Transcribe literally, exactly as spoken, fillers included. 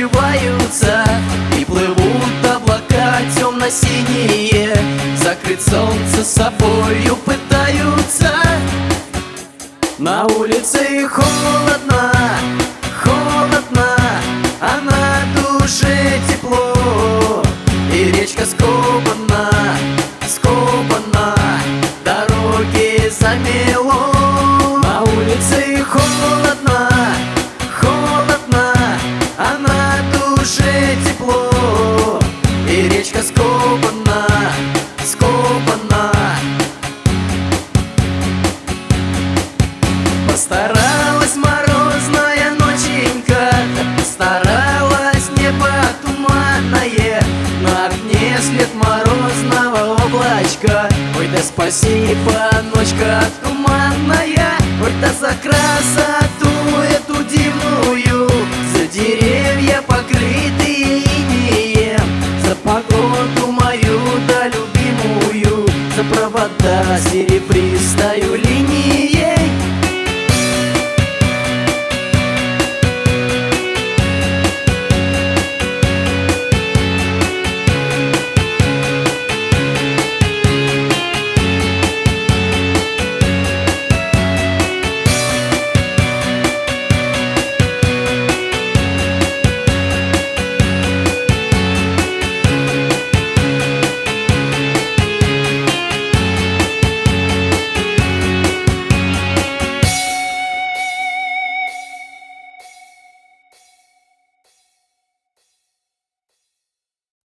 скрываются, и плывут облака темно-синие, закрыть солнце собою пытаются. На улице холодно, холодно, а на душе тепло, и речка скопана, скопана, дороги замело. На улице холодно, холодно, а на душе тепло, и речка скопана, скопана. Постаралась морозная ноченька, постаралась небо туманное, на окне след морозного облачка. Ой, да спасибо, ночка туманная, ой, да